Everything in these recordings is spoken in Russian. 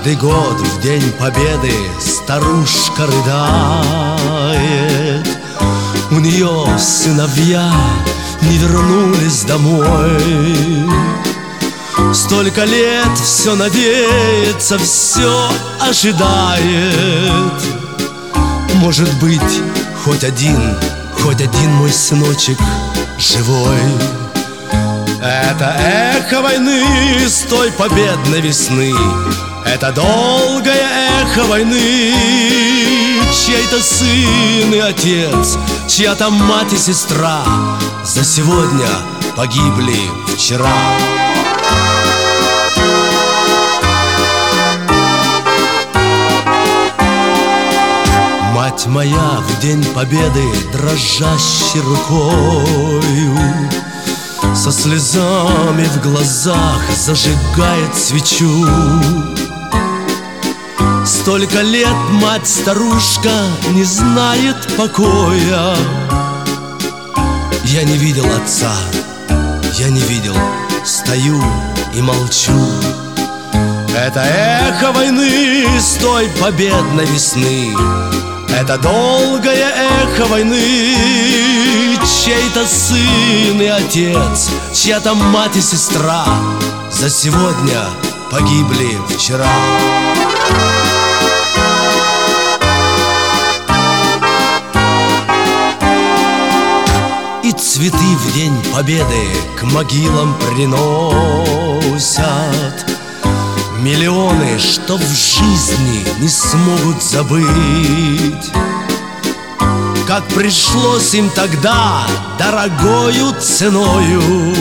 Каждый год в День Победы старушка рыдает. У нее сыновья не вернулись домой. Столько лет все надеется, все ожидает. Может быть, хоть один мой сыночек живой. Это эхо войны с той победной весны. Это долгое эхо войны. Чей-то сын и отец, чья-то мать и сестра за сегодня погибли вчера. Мать моя в День Победы дрожащей рукою, со слезами в глазах зажигает свечу. Столько лет мать-старушка не знает покоя. Я не видел отца, я не видел, стою и молчу. Это эхо войны с той победной весны. Это долгое эхо войны. Чей-то сын и отец, чья-то мать и сестра за сегодня погибли вчера. И цветы в День Победы к могилам приносят миллионы, что в жизни не смогут забыть, как пришлось им тогда дорогою ценою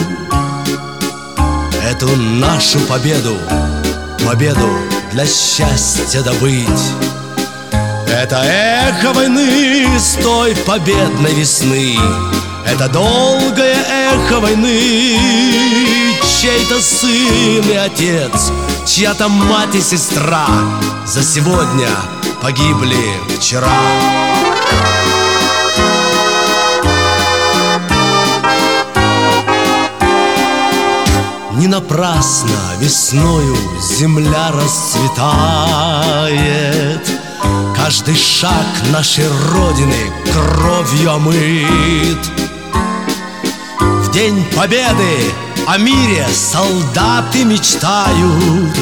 эту нашу победу, победу для счастья добыть. Это эхо войны с той победной весны. Это долгое эхо войны. Чей-то сын и отец, чья-то мать и сестра за сегодня погибли вчера. Не напрасно весною земля расцветает. Каждый шаг нашей Родины кровью омыт. В День Победы о мире солдаты мечтают.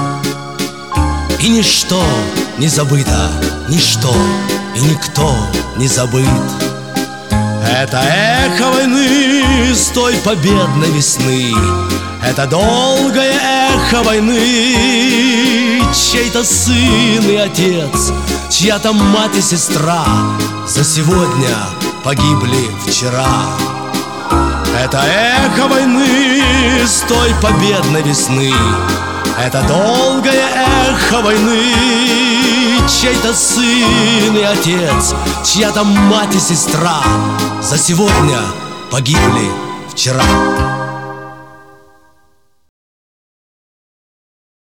И ничто не забыто, ничто и никто не забыт. Это эхо войны с той победной весны. Это долгое эхо войны. Чей-то сын и отец, чья-то мать и сестра за сегодня погибли вчера. Это эхо войны с той победной весны. Это долгое эхо войны. Чей-то сын и отец, чья-то мать и сестра за сегодня погибли вчера.